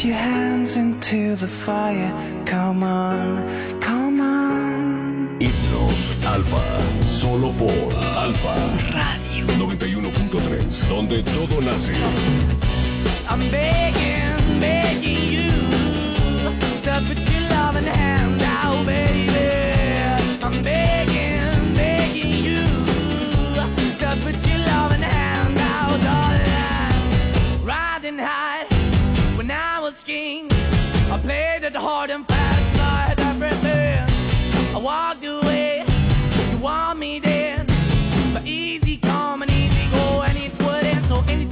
your hands into the fire. Come on, come on. Himnos Alfa, solo por Alfa Radio 91.3, donde todo nace. I'm begging, begging you to put your loving hand out, baby. I'm begging, begging you to put your loving hand out, darling. Riding high when I was king, I played it hard and fast like everything. I walked